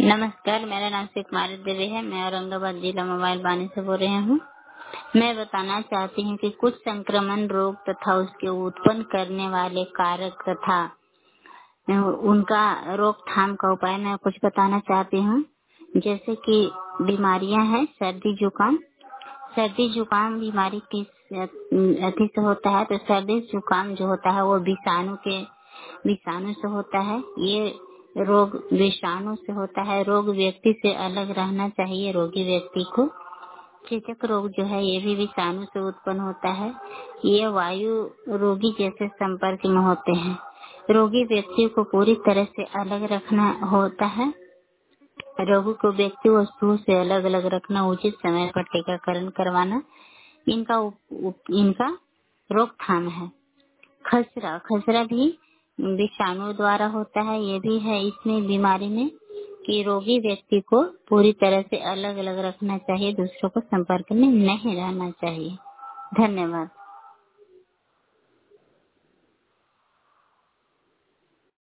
नमस्कार, मेरा नाम शिव कुमारी देवी है। मैं औरंगाबाद जिला मोबाइल बानी से बोल रही हूँ। मैं बताना चाहती हूँ कि कुछ संक्रमण रोग तथा उसके उत्पन्न करने वाले कारक तथा उनका रोकथाम का उपाय मैं कुछ बताना चाहती हूँ। जैसे कि बीमारियां हैं, सर्दी जुकाम बीमारी किस अति से होता है। तो सर्दी जुकाम जो होता है वो विषाणु से होता है। ये रोग विषाणु से होता है। रोग व्यक्ति से अलग रहना चाहिए। रोगी व्यक्ति को चेचक रोग जो है ये भी विषाणु से उत्पन्न होता है। ये वायु रोगी जैसे संपर्क में होते हैं। रोगी व्यक्ति को पूरी तरह से अलग रखना होता है। रोगी को व्यक्ति वस्तुओं से अलग अलग रखना, उचित समय पर टीकाकरण करवाना इनका रोकथाम है। खसरा भी विषाणु द्वारा होता है। ये भी है इसमें बीमारी में कि रोगी व्यक्ति को पूरी तरह से अलग अलग रखना चाहिए, दूसरों को संपर्क में नहीं रहना चाहिए। धन्यवाद।